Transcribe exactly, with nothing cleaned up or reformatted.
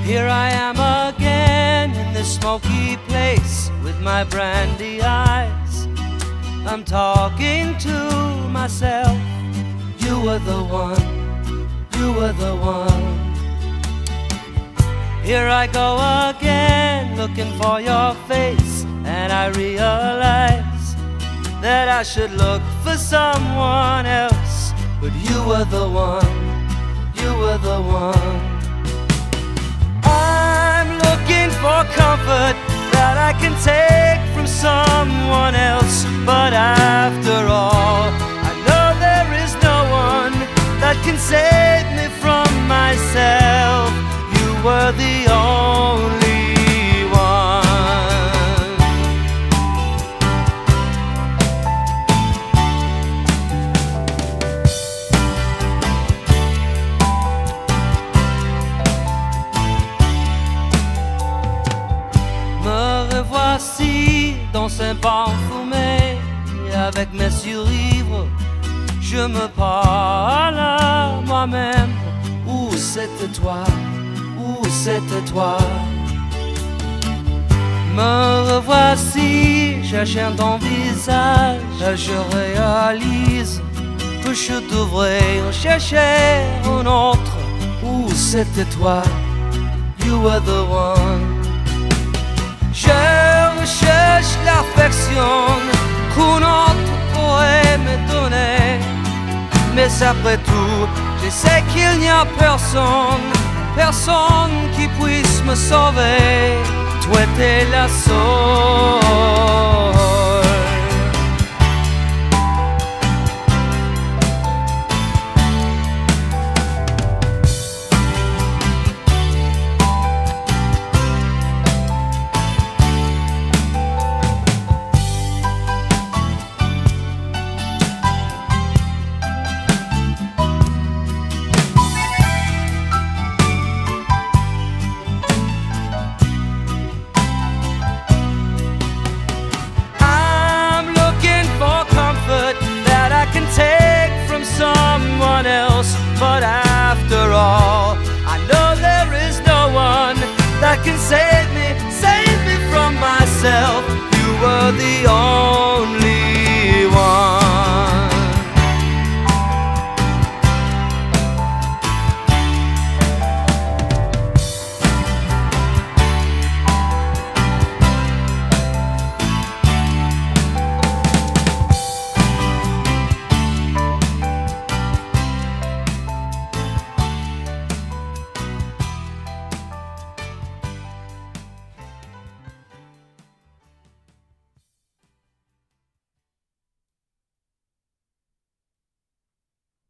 Here I am again in this smoky place with my brandy eyes. I'm talking to myself. You were the one, you were the one. Here I go again looking for your face, and I realize that I should look for someone else. But you were the one, you were the one. I'm looking for comfort that I can take from someone else. But after all, I know there is no one that can save me from myself. You were the only one. Me revoici dans un banc fumé, avec mes surivres, je me parle à moi-même. Où c'était toi? Où c'était toi? Me revoici, cherchant ton visage. Je réalise que je devrais en chercher un autre. Où c'était toi? You were the one. Je recherche l'affection qu'un autre pourrait me donner. Mais après tout, je sais qu'il n'y a personne, personne qui puisse me sauver. Toi t'es la seule. Take from someone else, but after all, I know there is no one that can save